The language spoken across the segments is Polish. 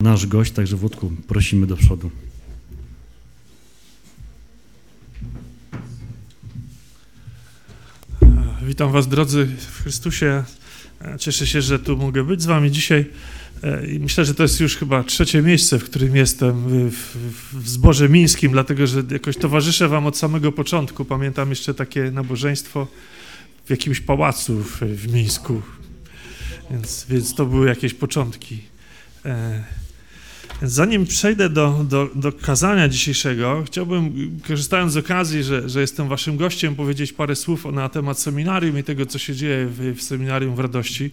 nasz gość, także Włodku, prosimy do przodu. Witam Was, drodzy w Chrystusie. Cieszę się, że tu mogę być z Wami dzisiaj. I myślę, że to jest już chyba trzecie miejsce, w którym jestem w zborze mińskim, dlatego że jakoś towarzyszę Wam od samego początku. Pamiętam jeszcze takie nabożeństwo w jakimś pałacu w Mińsku, więc to były jakieś początki. Zanim przejdę do kazania dzisiejszego, chciałbym, korzystając z okazji, że jestem waszym gościem, powiedzieć parę słów na temat seminarium i tego, co się dzieje w seminarium w Radości,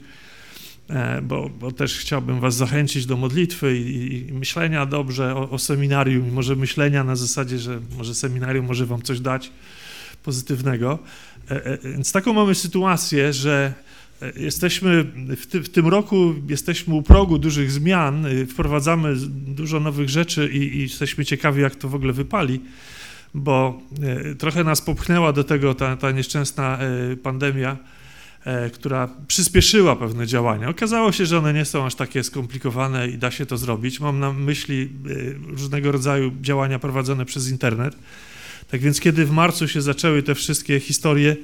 bo też chciałbym was zachęcić do modlitwy i myślenia dobrze o seminarium i może myślenia na zasadzie, że może seminarium może wam coś dać pozytywnego. Więc taką mamy sytuację, że jesteśmy w tym roku jesteśmy u progu dużych zmian, wprowadzamy dużo nowych rzeczy i jesteśmy ciekawi, jak to w ogóle wypali, bo trochę nas popchnęła do tego ta nieszczęsna pandemia, która przyspieszyła pewne działania. Okazało się, że one nie są aż takie skomplikowane i da się to zrobić. Mam na myśli różnego rodzaju działania prowadzone przez internet. Tak więc kiedy w marcu się zaczęły te wszystkie historie,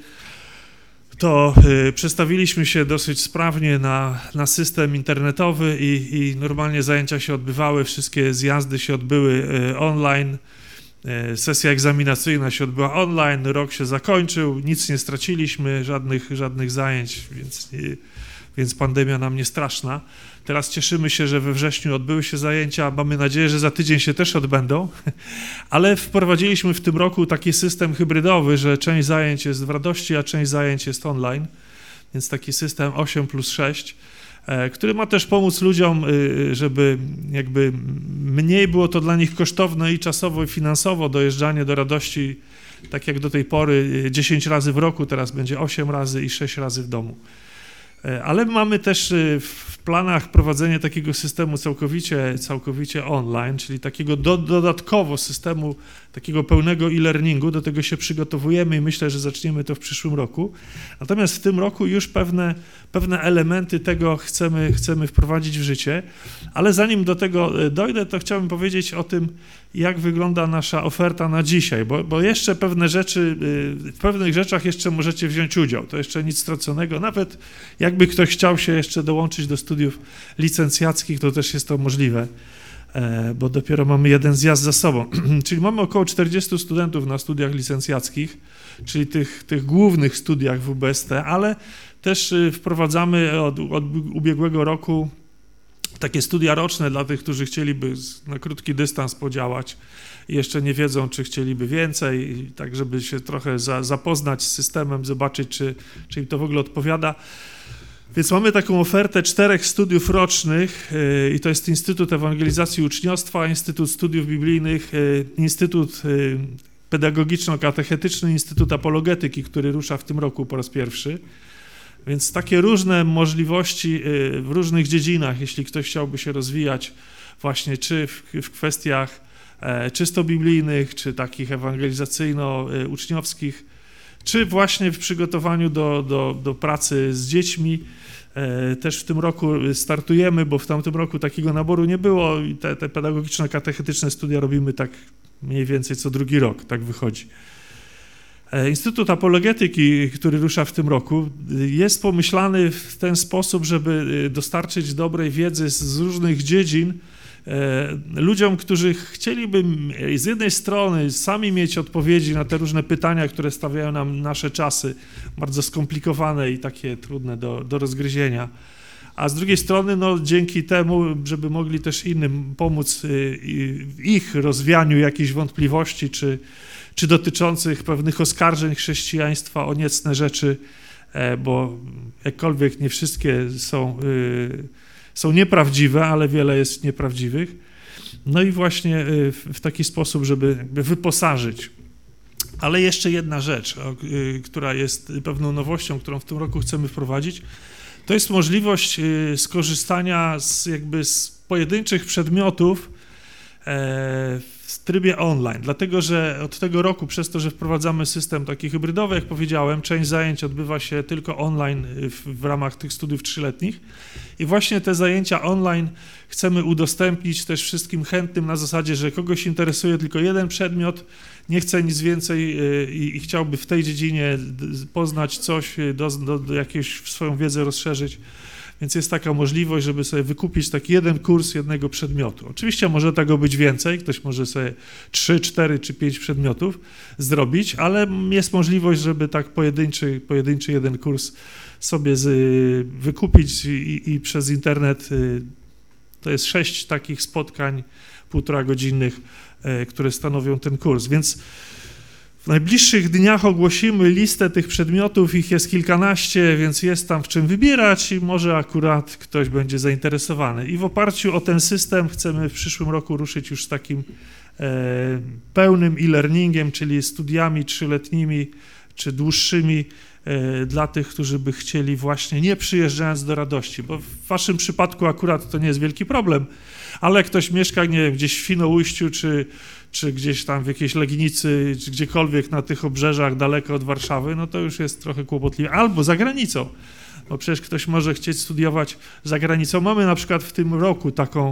to przestawiliśmy się dosyć sprawnie na system internetowy i normalnie zajęcia się odbywały, wszystkie zjazdy się odbyły online, sesja egzaminacyjna się odbyła online, rok się zakończył, nic nie straciliśmy, żadnych zajęć, więc pandemia nam nie straszna. Teraz cieszymy się, że we wrześniu odbyły się zajęcia, mamy nadzieję, że za tydzień się też odbędą, ale wprowadziliśmy w tym roku taki system hybrydowy, że część zajęć jest w Radości, a część zajęć jest online, więc taki system 8+6, który ma też pomóc ludziom, żeby jakby mniej było to dla nich kosztowne i czasowo, i finansowo dojeżdżanie do Radości, tak jak do tej pory 10 razy w roku, teraz będzie 8 razy i 6 razy w domu. Ale mamy też w planach prowadzenie takiego systemu całkowicie online, czyli takiego dodatkowo systemu takiego pełnego e-learningu. Do tego się przygotowujemy i myślę, że zaczniemy to w przyszłym roku. Natomiast w tym roku już pewne elementy tego chcemy wprowadzić w życie, ale zanim do tego dojdę, to chciałbym powiedzieć o tym, jak wygląda nasza oferta na dzisiaj, bo jeszcze w pewnych rzeczach jeszcze możecie wziąć udział, to jeszcze nic straconego, nawet jakby ktoś chciał się jeszcze dołączyć do studiów licencjackich, to też jest to możliwe, bo dopiero mamy jeden zjazd za sobą, czyli mamy około 40 studentów na studiach licencjackich, czyli tych głównych studiach WBST, ale też wprowadzamy od ubiegłego roku takie studia roczne dla tych, którzy chcieliby na krótki dystans podziałać i jeszcze nie wiedzą, czy chcieliby więcej, tak żeby się trochę zapoznać z systemem, zobaczyć, czy im to w ogóle odpowiada. Więc mamy taką ofertę 4 studiów rocznych i to jest Instytut Ewangelizacji i Uczniostwa, Instytut Studiów Biblijnych, Instytut Pedagogiczno-Katechetyczny, Instytut Apologetyki, który rusza w tym roku po raz pierwszy. Więc takie różne możliwości w różnych dziedzinach, jeśli ktoś chciałby się rozwijać właśnie czy w kwestiach czysto biblijnych, czy takich ewangelizacyjno-uczniowskich, czy właśnie w przygotowaniu do pracy z dziećmi. Też w tym roku startujemy, bo w tamtym roku takiego naboru nie było i te pedagogiczno-katechetyczne studia robimy tak mniej więcej co drugi rok, tak wychodzi. Instytut Apologetyki, który rusza w tym roku, jest pomyślany w ten sposób, żeby dostarczyć dobrej wiedzy z różnych dziedzin ludziom, którzy chcieliby z jednej strony sami mieć odpowiedzi na te różne pytania, które stawiają nam nasze czasy, bardzo skomplikowane i takie trudne do rozgryzienia, a z drugiej strony dzięki temu, żeby mogli też innym pomóc w ich rozwianiu jakichś wątpliwości, czy dotyczących pewnych oskarżeń chrześcijaństwa o niecne rzeczy, bo jakkolwiek nie wszystkie są nieprawdziwe, ale wiele jest nieprawdziwych. No i właśnie w taki sposób, żeby jakby wyposażyć. Ale jeszcze jedna rzecz, która jest pewną nowością, którą w tym roku chcemy wprowadzić, to jest możliwość skorzystania z pojedynczych przedmiotów w trybie online, dlatego że od tego roku, przez to, że wprowadzamy system taki hybrydowy, jak powiedziałem, część zajęć odbywa się tylko online w ramach tych studiów 3-letnich i właśnie te zajęcia online chcemy udostępnić też wszystkim chętnym na zasadzie, że kogoś interesuje tylko jeden przedmiot, nie chce nic więcej i chciałby w tej dziedzinie poznać coś, do jakiejś swoją wiedzę rozszerzyć. Więc jest taka możliwość, żeby sobie wykupić taki jeden kurs jednego przedmiotu. Oczywiście może tego być więcej, ktoś może sobie 3, 4 czy 5 przedmiotów zrobić, ale jest możliwość, żeby tak pojedynczy jeden kurs sobie wykupić i przez internet. To jest 6 takich spotkań 1,5-godzinnych, które stanowią ten kurs. Więc w najbliższych dniach ogłosimy listę tych przedmiotów, ich jest kilkanaście, więc jest tam w czym wybierać i może akurat ktoś będzie zainteresowany. I w oparciu o ten system chcemy w przyszłym roku ruszyć już z takim pełnym e-learningiem, czyli studiami 3-letnimi czy dłuższymi dla tych, którzy by chcieli właśnie nie przyjeżdżając do Radości, bo w waszym przypadku akurat to nie jest wielki problem, ale ktoś mieszka, nie wiem, gdzieś w Świnoujściu czy gdzieś tam w jakiejś Legnicy, czy gdziekolwiek na tych obrzeżach daleko od Warszawy, no to już jest trochę kłopotliwe. Albo za granicą, bo przecież ktoś może chcieć studiować za granicą. Mamy na przykład w tym roku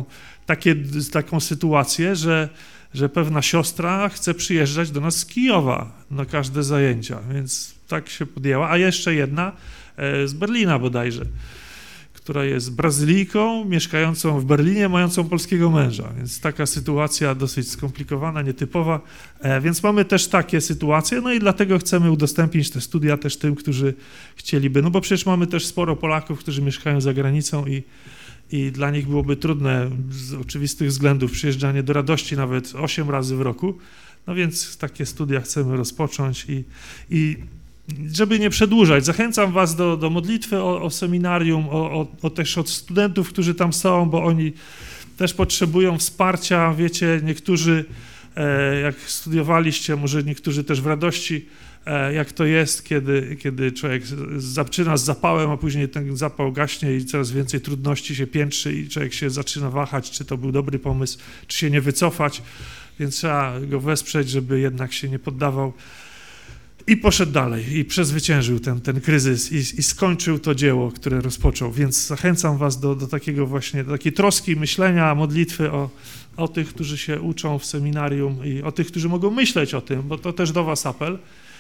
taką sytuację, że pewna siostra chce przyjeżdżać do nas z Kijowa na każde zajęcia, więc tak się podjęła. A jeszcze jedna z Berlina bodajże, która jest Brazylijką, mieszkającą w Berlinie, mającą polskiego męża, więc taka sytuacja dosyć skomplikowana, nietypowa, więc mamy też takie sytuacje, no i dlatego chcemy udostępnić te studia też tym, którzy chcieliby, no bo przecież mamy też sporo Polaków, którzy mieszkają za granicą i dla nich byłoby trudne z oczywistych względów przyjeżdżanie do Radości nawet 8 razy w roku, no więc takie studia chcemy rozpocząć i żeby nie przedłużać, zachęcam was do modlitwy o seminarium, też od studentów, którzy tam są, bo oni też potrzebują wsparcia. Wiecie, niektórzy, jak studiowaliście, może niektórzy też w Radości, jak to jest, kiedy człowiek zaczyna z zapałem, a później ten zapał gaśnie i coraz więcej trudności się piętrzy i człowiek się zaczyna wahać, czy to był dobry pomysł, czy się nie wycofać, więc trzeba go wesprzeć, żeby jednak się nie poddawał. I poszedł dalej i przezwyciężył ten kryzys i skończył to dzieło, które rozpoczął. Więc zachęcam was do takiego właśnie, do takiej troski myślenia, modlitwy o tych, którzy się uczą w seminarium i o tych, którzy mogą myśleć o tym, bo to też do was apel.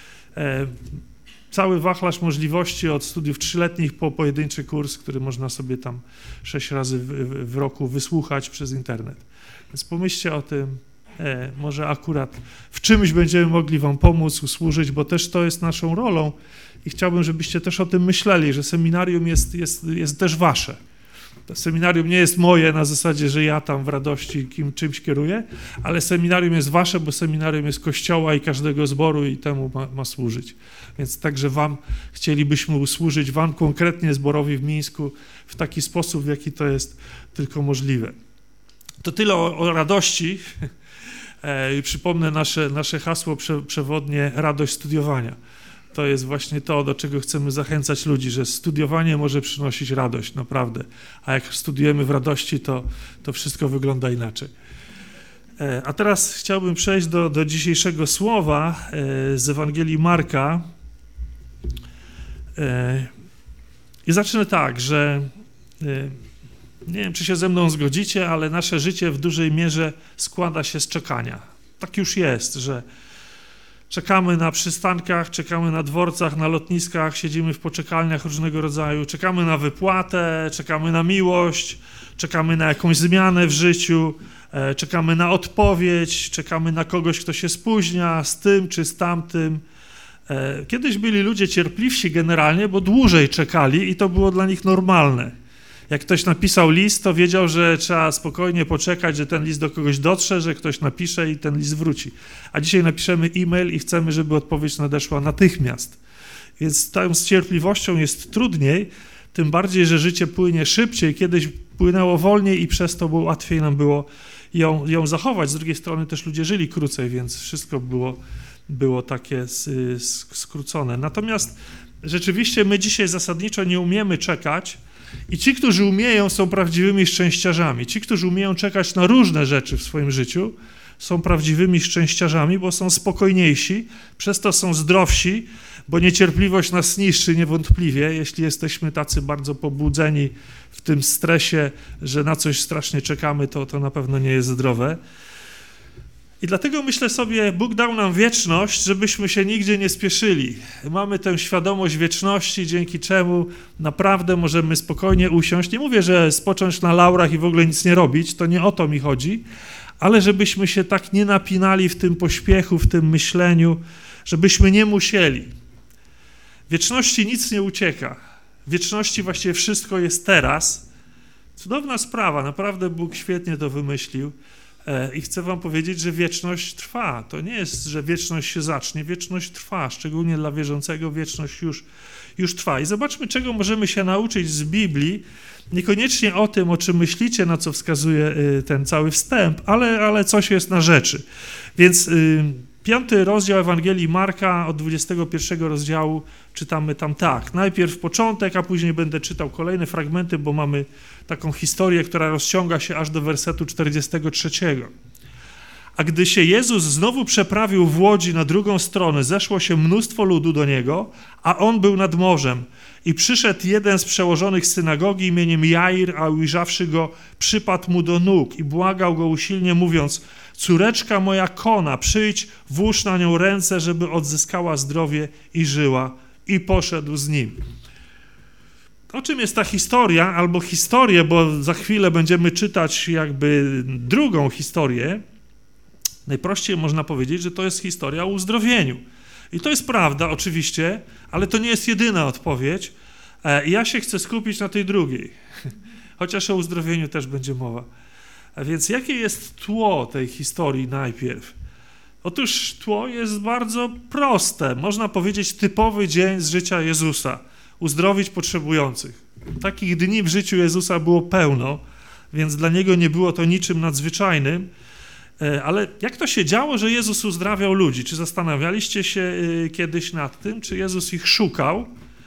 Cały wachlarz możliwości od studiów 3-letnich po pojedynczy kurs, który można sobie tam 6 razy w roku wysłuchać przez internet. Więc pomyślcie o tym. Może akurat w czymś będziemy mogli wam pomóc, usłużyć, bo też to jest naszą rolą i chciałbym, żebyście też o tym myśleli, że seminarium jest też wasze. To seminarium nie jest moje na zasadzie, że ja tam w Radości czymś kieruję, ale seminarium jest wasze, bo seminarium jest Kościoła i każdego zboru i temu ma służyć. Więc także wam chcielibyśmy usłużyć, wam konkretnie zborowi w Mińsku w taki sposób, w jaki to jest tylko możliwe. To tyle o Radości. I przypomnę nasze hasło przewodnie radość studiowania. To jest właśnie to, do czego chcemy zachęcać ludzi, że studiowanie może przynosić radość, naprawdę. A jak studiujemy w radości, to wszystko wygląda inaczej. A teraz chciałbym przejść do dzisiejszego słowa z Ewangelii Marka. I zacznę tak, że nie wiem, czy się ze mną zgodzicie, ale nasze życie w dużej mierze składa się z czekania. Tak już jest, że czekamy na przystankach, czekamy na dworcach, na lotniskach, siedzimy w poczekalniach różnego rodzaju, czekamy na wypłatę, czekamy na miłość, czekamy na jakąś zmianę w życiu, czekamy na odpowiedź, czekamy na kogoś, kto się spóźnia z tym czy z tamtym. Kiedyś byli ludzie cierpliwsi generalnie, bo dłużej czekali i to było dla nich normalne. Jak ktoś napisał list, to wiedział, że trzeba spokojnie poczekać, że ten list do kogoś dotrze, że ktoś napisze i ten list wróci. A dzisiaj napiszemy e-mail i chcemy, żeby odpowiedź nadeszła natychmiast. Więc tam z cierpliwością jest trudniej, tym bardziej, że życie płynie szybciej. Kiedyś płynęło wolniej i przez to łatwiej nam było ją zachować. Z drugiej strony też ludzie żyli krócej, więc wszystko było takie skrócone. Natomiast rzeczywiście my dzisiaj zasadniczo nie umiemy czekać, i ci, którzy umieją, są prawdziwymi szczęściarzami. Ci, którzy umieją czekać na różne rzeczy w swoim życiu, są prawdziwymi szczęściarzami, bo są spokojniejsi, przez to są zdrowsi, bo niecierpliwość nas niszczy niewątpliwie, jeśli jesteśmy tacy bardzo pobudzeni w tym stresie, że na coś strasznie czekamy, to na pewno nie jest zdrowe. I dlatego myślę sobie, Bóg dał nam wieczność, żebyśmy się nigdzie nie spieszyli. Mamy tę świadomość wieczności, dzięki czemu naprawdę możemy spokojnie usiąść. Nie mówię, że spocząć na laurach i w ogóle nic nie robić, to nie o to mi chodzi, ale żebyśmy się tak nie napinali w tym pośpiechu, w tym myśleniu, żebyśmy nie musieli. Wieczności nic nie ucieka. W wieczności właściwie wszystko jest teraz. Cudowna sprawa, naprawdę Bóg świetnie to wymyślił. I chcę wam powiedzieć, że wieczność trwa. To nie jest, że wieczność się zacznie, wieczność trwa, szczególnie dla wierzącego wieczność już trwa. I zobaczmy, czego możemy się nauczyć z Biblii, niekoniecznie o tym, o czym myślicie, na co wskazuje ten cały wstęp, ale coś jest na rzeczy. Więc 5 rozdział Ewangelii Marka od 21 rozdziału czytamy tam tak. Najpierw początek, a później będę czytał kolejne fragmenty, bo mamy taką historię, która rozciąga się aż do wersetu 43. A gdy się Jezus znowu przeprawił w łodzi na drugą stronę, zeszło się mnóstwo ludu do Niego, a On był nad morzem. I przyszedł jeden z przełożonych synagogi imieniem Jair, a ujrzawszy Go, przypadł Mu do nóg i błagał Go usilnie, mówiąc: córeczka moja kona, przyjdź, włóż na nią ręce, żeby odzyskała zdrowie i żyła. I poszedł z Nim. O czym jest ta historia, albo historię, bo za chwilę będziemy czytać jakby drugą historię. Najprościej można powiedzieć, że to jest historia o uzdrowieniu. I to jest prawda oczywiście, ale to nie jest jedyna odpowiedź. Ja się chcę skupić na tej drugiej, chociaż o uzdrowieniu też będzie mowa. A więc jakie jest tło tej historii najpierw? Otóż tło jest bardzo proste. Można powiedzieć typowy dzień z życia Jezusa. Uzdrowić potrzebujących. Takich dni w życiu Jezusa było pełno, więc dla Niego nie było to niczym nadzwyczajnym. Ale jak to się działo, że Jezus uzdrawiał ludzi? Czy zastanawialiście się kiedyś nad tym, czy Jezus ich szukał?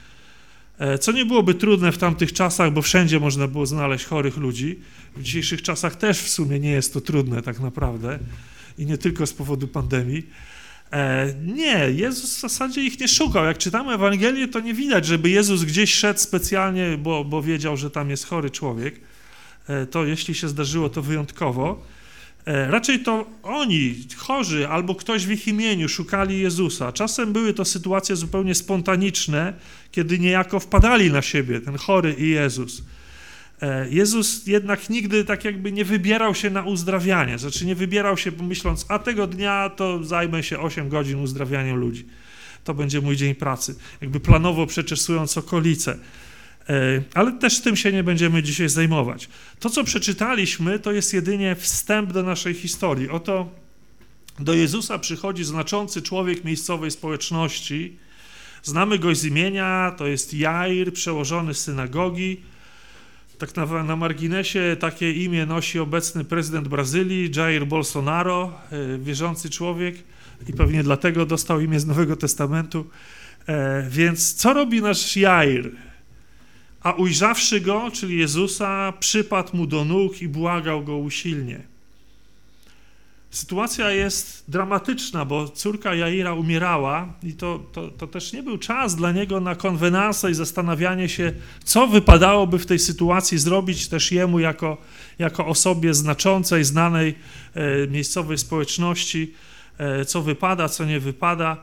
Co nie byłoby trudne w tamtych czasach, bo wszędzie można było znaleźć chorych ludzi. W dzisiejszych czasach też w sumie nie jest to trudne tak naprawdę i nie tylko z powodu pandemii. Nie, Jezus w zasadzie ich nie szukał. Jak czytamy Ewangelię, to nie widać, żeby Jezus gdzieś szedł specjalnie, bo wiedział, że tam jest chory człowiek. To jeśli się zdarzyło, to wyjątkowo. Raczej to oni, chorzy albo ktoś w ich imieniu szukali Jezusa. Czasem były to sytuacje zupełnie spontaniczne, kiedy niejako wpadali na siebie, ten chory i Jezus. Jezus jednak nigdy tak jakby nie wybierał się na uzdrawianie, znaczy nie wybierał się myśląc, a tego dnia to zajmę się 8 godzin uzdrawianiem ludzi. To będzie mój dzień pracy. Jakby planowo przeczesując okolice. Ale też tym się nie będziemy dzisiaj zajmować. To, co przeczytaliśmy, to jest jedynie wstęp do naszej historii. Oto do Jezusa przychodzi znaczący człowiek miejscowej społeczności. Znamy go z imienia, to jest Jair, przełożony synagogi. Tak na marginesie takie imię nosi obecny prezydent Brazylii, Jair Bolsonaro, wierzący człowiek i pewnie dlatego dostał imię z Nowego Testamentu. Więc co robi nasz Jair? A ujrzawszy go, czyli Jezusa, przypadł mu do nóg i błagał go usilnie. Sytuacja jest dramatyczna, bo córka Jaira umierała i to też nie był czas dla niego na konwenansę i zastanawianie się, co wypadałoby w tej sytuacji zrobić też jemu jako osobie znaczącej, znanej miejscowej społeczności, co wypada, co nie wypada.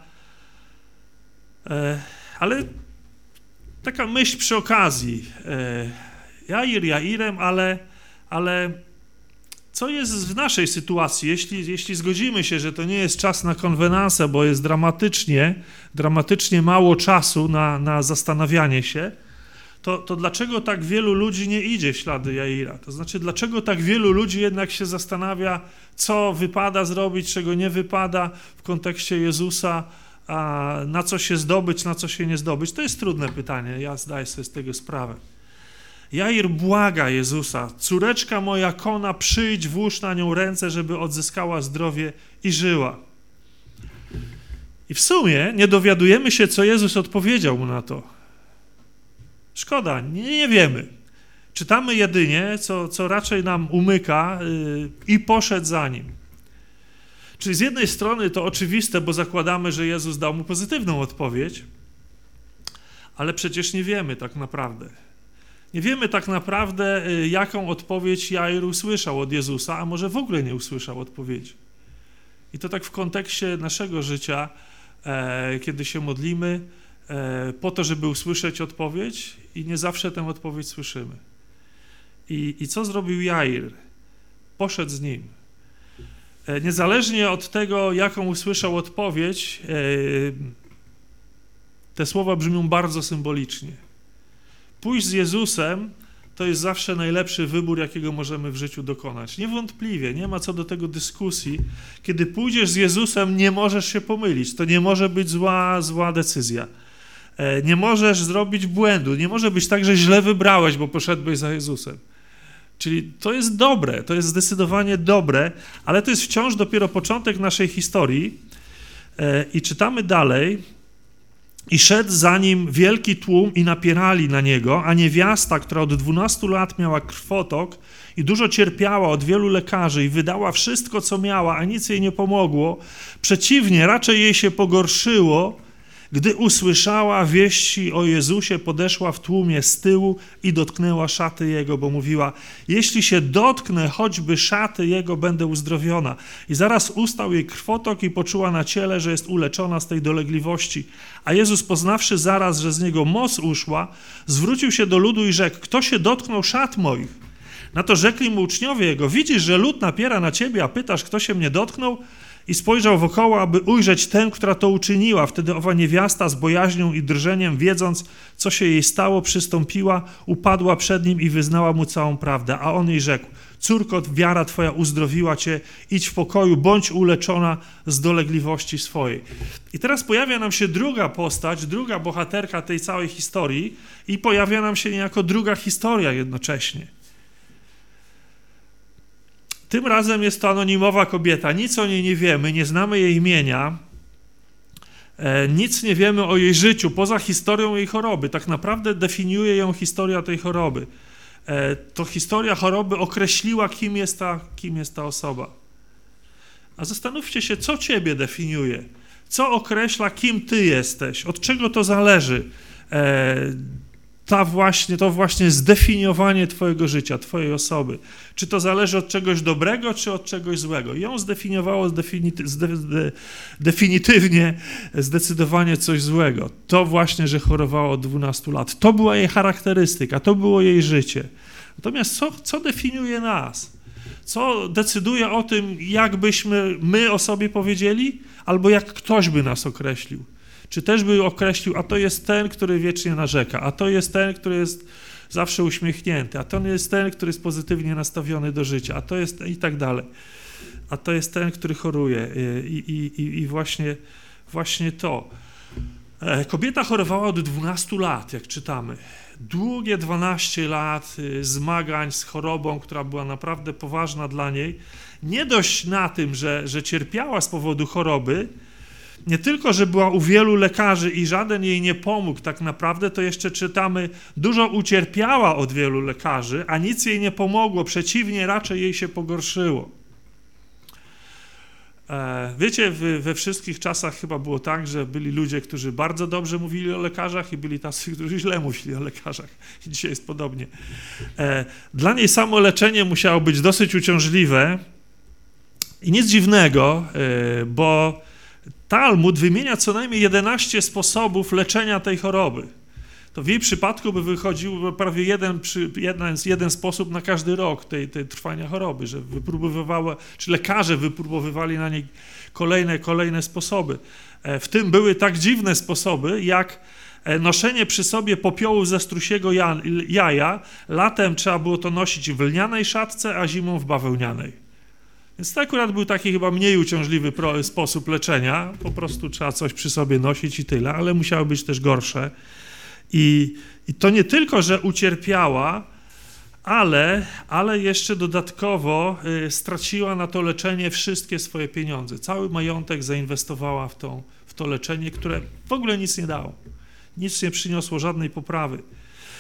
Ale taka myśl przy okazji. Jair Jairem, ale co jest w naszej sytuacji, jeśli zgodzimy się, że to nie jest czas na konwenansę, bo jest dramatycznie mało czasu na zastanawianie się, to dlaczego tak wielu ludzi nie idzie w ślady Jaira? To znaczy, dlaczego tak wielu ludzi jednak się zastanawia, co wypada zrobić, czego nie wypada w kontekście Jezusa, a na co się zdobyć, na co się nie zdobyć? To jest trudne pytanie, ja zdaję sobie z tego sprawę. Jair błaga Jezusa: córeczka moja kona, przyjdź, włóż na nią ręce, żeby odzyskała zdrowie i żyła. I w sumie nie dowiadujemy się, co Jezus odpowiedział mu na to. Szkoda, nie wiemy. Czytamy jedynie, co raczej nam umyka, i poszedł za nim. Czyli z jednej strony to oczywiste, bo zakładamy, że Jezus dał mu pozytywną odpowiedź, ale przecież nie wiemy tak naprawdę. Nie wiemy tak naprawdę, jaką odpowiedź Jair usłyszał od Jezusa, a może w ogóle nie usłyszał odpowiedzi. I to tak w kontekście naszego życia, kiedy się modlimy, po to, żeby usłyszeć odpowiedź i nie zawsze tę odpowiedź słyszymy. I co zrobił Jair? Poszedł z nim. Niezależnie od tego, jaką usłyszał odpowiedź, te słowa brzmią bardzo symbolicznie. Pójść z Jezusem to jest zawsze najlepszy wybór, jakiego możemy w życiu dokonać. Niewątpliwie, nie ma co do tego dyskusji. Kiedy pójdziesz z Jezusem, nie możesz się pomylić. To nie może być zła decyzja. Nie możesz zrobić błędu. Nie może być tak, że źle wybrałeś, bo poszedłeś za Jezusem. Czyli to jest dobre, to jest zdecydowanie dobre, ale to jest wciąż dopiero początek naszej historii. I czytamy dalej. I szedł za nim wielki tłum i napierali na niego, a niewiasta, która od 12 lat miała krwotok i dużo cierpiała od wielu lekarzy i wydała wszystko, co miała, a nic jej nie pomogło, przeciwnie, raczej jej się pogorszyło, gdy usłyszała wieści o Jezusie, podeszła w tłumie z tyłu i dotknęła szaty Jego, bo mówiła, jeśli się dotknę choćby szaty Jego, będę uzdrowiona. I zaraz ustał jej krwotok i poczuła na ciele, że jest uleczona z tej dolegliwości. A Jezus, poznawszy zaraz, że z Niego moc uszła, zwrócił się do ludu i rzekł, kto się dotknął szat moich? Na to rzekli mu uczniowie Jego, widzisz, że lud napiera na Ciebie, a pytasz, kto się mnie dotknął? I spojrzał wokoło, aby ujrzeć tę, która to uczyniła. Wtedy owa niewiasta z bojaźnią i drżeniem, wiedząc, co się jej stało, przystąpiła, upadła przed nim i wyznała mu całą prawdę. A on jej rzekł, córko, wiara twoja uzdrowiła cię, idź w pokoju, bądź uleczona z dolegliwości swojej. I teraz pojawia nam się druga postać, druga bohaterka tej całej historii i pojawia nam się niejako druga historia jednocześnie. Tym razem jest to anonimowa kobieta, nic o niej nie wiemy, nie znamy jej imienia, nic nie wiemy o jej życiu, poza historią jej choroby. Tak naprawdę definiuje ją historia tej choroby. To historia choroby określiła, kim jest ta osoba. A zastanówcie się, co ciebie definiuje, co określa, kim ty jesteś, od czego to zależy. To właśnie zdefiniowanie twojego życia, twojej osoby. Czy to zależy od czegoś dobrego, czy od czegoś złego. Ją zdefiniowało definitywnie, zdecydowanie coś złego. To właśnie, że chorowała od 12 lat. To była jej charakterystyka, to było jej życie. Natomiast co definiuje nas? Co decyduje o tym, jak byśmy my o sobie powiedzieli, albo jak ktoś by nas określił? Czy też by określił, a to jest ten, który wiecznie narzeka, a to jest ten, który jest zawsze uśmiechnięty, a to jest ten, który jest pozytywnie nastawiony do życia, a to jest i tak dalej. A to jest ten, który choruje i właśnie to. Kobieta chorowała od 12 lat, jak czytamy. Długie 12 lat zmagań z chorobą, która była naprawdę poważna dla niej. Nie dość na tym, że cierpiała z powodu choroby, nie tylko, że była u wielu lekarzy i żaden jej nie pomógł tak naprawdę, to jeszcze czytamy, dużo ucierpiała od wielu lekarzy, a nic jej nie pomogło, przeciwnie, raczej jej się pogorszyło. Wiecie, we wszystkich czasach chyba było tak, że byli ludzie, którzy bardzo dobrze mówili o lekarzach i byli tacy, którzy źle mówili o lekarzach. I dzisiaj jest podobnie. Dla niej samo leczenie musiało być dosyć uciążliwe i nic dziwnego, bo Talmud wymienia co najmniej 11 sposobów leczenia tej choroby. To w jej przypadku by wychodził prawie jeden sposób na każdy rok tej trwania choroby, że czy lekarze wypróbowywali na niej kolejne sposoby. W tym były tak dziwne sposoby, jak noszenie przy sobie popiołu ze strusiego jaja. Latem trzeba było to nosić w lnianej szatce, a zimą w bawełnianej. Więc to akurat był taki chyba mniej uciążliwy sposób leczenia. Po prostu trzeba coś przy sobie nosić i tyle, ale musiały być też gorsze. I to nie tylko, że ucierpiała, ale jeszcze dodatkowo straciła na to leczenie wszystkie swoje pieniądze. Cały majątek zainwestowała w to leczenie, które w ogóle nic nie dało. Nic nie przyniosło, żadnej poprawy.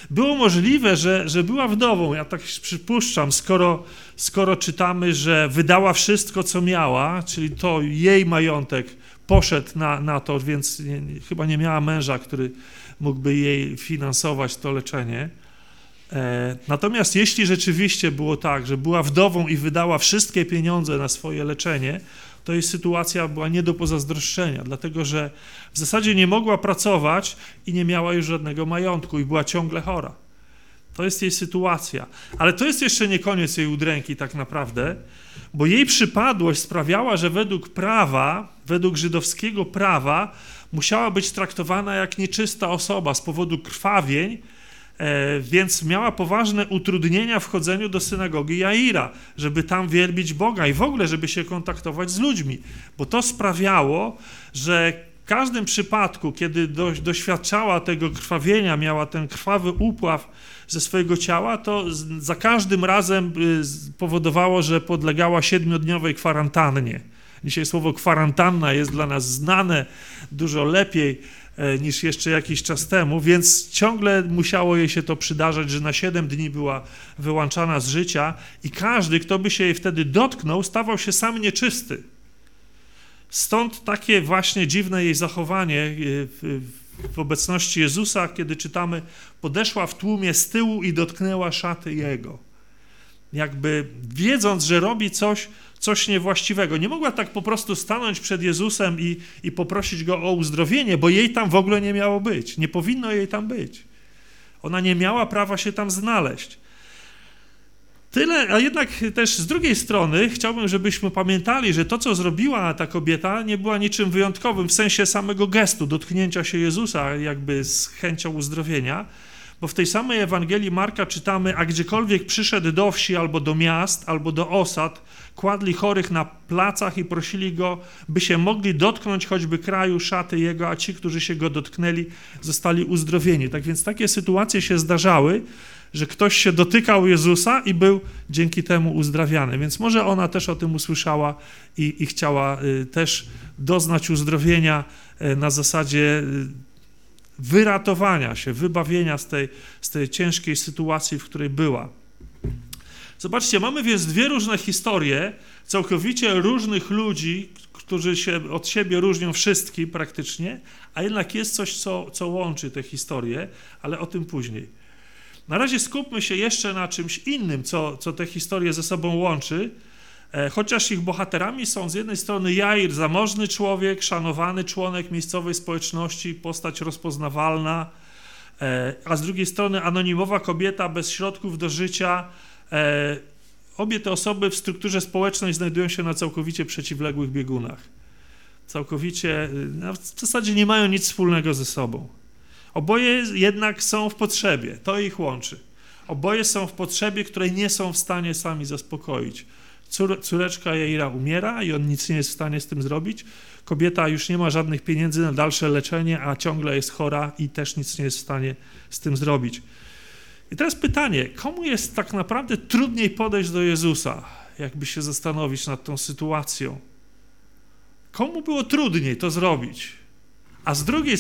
Było możliwe, że była wdową, ja tak przypuszczam, skoro czytamy, że wydała wszystko, co miała, czyli to jej majątek poszedł na to, więc chyba nie miała męża, który mógłby jej finansować to leczenie. Natomiast jeśli rzeczywiście było tak, że była wdową i wydała wszystkie pieniądze na swoje leczenie, to jej sytuacja była nie do pozazdroszczenia, dlatego że w zasadzie nie mogła pracować i nie miała już żadnego majątku i była ciągle chora. To jest jej sytuacja. Ale to jest jeszcze nie koniec jej udręki tak naprawdę, bo jej przypadłość sprawiała, że według prawa, według żydowskiego prawa musiała być traktowana jak nieczysta osoba z powodu krwawień, więc miała poważne utrudnienia w chodzeniu do synagogi Jaira, żeby tam wielbić Boga i w ogóle, żeby się kontaktować z ludźmi, bo to sprawiało, że w każdym przypadku, kiedy doświadczała tego krwawienia, miała ten krwawy upław ze swojego ciała, to za każdym razem powodowało, że podlegała 7-dniowej kwarantannie. Dzisiaj słowo kwarantanna jest dla nas znane dużo lepiej niż jeszcze jakiś czas temu, więc ciągle musiało jej się to przydarzać, że na 7 dni była wyłączana z życia i każdy, kto by się jej wtedy dotknął, stawał się sam nieczysty. Stąd takie właśnie dziwne jej zachowanie w obecności Jezusa, kiedy czytamy, podeszła w tłumie z tyłu i dotknęła szaty Jego. Jakby wiedząc, że robi coś niewłaściwego. Nie mogła tak po prostu stanąć przed Jezusem i poprosić Go o uzdrowienie, bo jej tam w ogóle nie miało być. Nie powinno jej tam być. Ona nie miała prawa się tam znaleźć. Tyle, a jednak też z drugiej strony chciałbym, żebyśmy pamiętali, że to, co zrobiła ta kobieta, nie była niczym wyjątkowym w sensie samego gestu, dotknięcia się Jezusa jakby z chęcią uzdrowienia, bo w tej samej Ewangelii Marka czytamy, a gdziekolwiek przyszedł do wsi albo do miast, albo do osad, kładli chorych na placach i prosili Go, by się mogli dotknąć choćby kraju szaty Jego, a ci, którzy się Go dotknęli, zostali uzdrowieni. Tak więc takie sytuacje się zdarzały, że ktoś się dotykał Jezusa i był dzięki temu uzdrawiany. Więc może ona też o tym usłyszała i chciała też doznać uzdrowienia na zasadzie wyratowania się, wybawienia z tej ciężkiej sytuacji, w której była. Zobaczcie, mamy więc dwie różne historie, całkowicie różnych ludzi, którzy się od siebie różnią wszystkim praktycznie, a jednak jest coś, co łączy te historie, ale o tym później. Na razie skupmy się jeszcze na czymś innym, co te historie ze sobą łączy, chociaż ich bohaterami są z jednej strony Jair, zamożny człowiek, szanowany członek miejscowej społeczności, postać rozpoznawalna, a z drugiej strony anonimowa kobieta bez środków do życia. Obie te osoby w strukturze społecznej znajdują się na całkowicie przeciwległych biegunach. Całkowicie, w zasadzie nie mają nic wspólnego ze sobą. Oboje jednak są w potrzebie, to ich łączy. Oboje są w potrzebie, której nie są w stanie sami zaspokoić. Córeczka Jaira umiera i on nic nie jest w stanie z tym zrobić. Kobieta już nie ma żadnych pieniędzy na dalsze leczenie, a ciągle jest chora i też nic nie jest w stanie z tym zrobić. I teraz pytanie, komu jest tak naprawdę trudniej podejść do Jezusa, jakby się zastanowić nad tą sytuacją? Komu było trudniej to zrobić? A z drugiej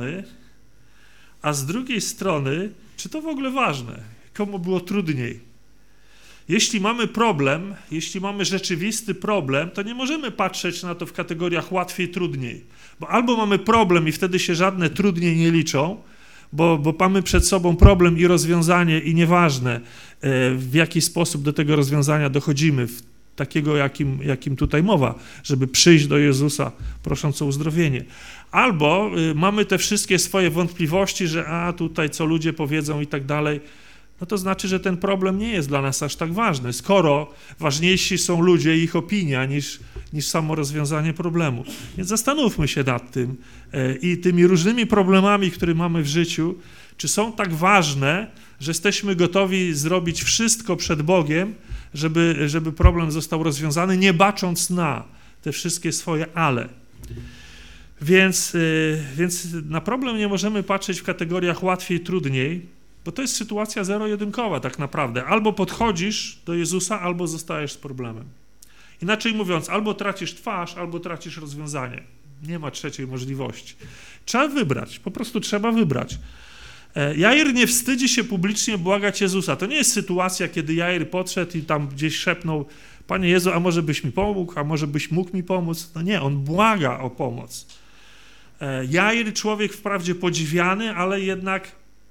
strony, czy to w ogóle ważne? Komu było trudniej? Jeśli mamy problem, jeśli mamy rzeczywisty problem, to nie możemy patrzeć na to w kategoriach łatwiej, trudniej. Bo albo mamy problem i wtedy się żadne trudniej nie liczą, bo mamy przed sobą problem i rozwiązanie i nieważne, w jaki sposób do tego rozwiązania dochodzimy, takiego, jakim tutaj mowa, żeby przyjść do Jezusa prosząc o uzdrowienie. Albo mamy te wszystkie swoje wątpliwości, że tutaj co ludzie powiedzą i tak dalej, no to znaczy, że ten problem nie jest dla nas aż tak ważny, skoro ważniejsi są ludzie i ich opinia niż samo rozwiązanie problemu. Więc zastanówmy się nad tym i tymi różnymi problemami, które mamy w życiu, czy są tak ważne, że jesteśmy gotowi zrobić wszystko przed Bogiem, żeby problem został rozwiązany, nie bacząc na te wszystkie swoje ale. Więc na problem nie możemy patrzeć w kategoriach łatwiej, trudniej, bo to jest sytuacja zero-jedynkowa tak naprawdę. Albo podchodzisz do Jezusa, albo zostajesz z problemem. Inaczej mówiąc, albo tracisz twarz, albo tracisz rozwiązanie. Nie ma trzeciej możliwości. Trzeba wybrać, po prostu trzeba wybrać. Jair nie wstydzi się publicznie błagać Jezusa. To nie jest sytuacja, kiedy Jair podszedł i tam gdzieś szepnął: Panie Jezu, a może byś mi pomógł, a może byś mógł mi pomóc? No nie, on błaga o pomoc. Jair, człowiek wprawdzie podziwiany, ale jednak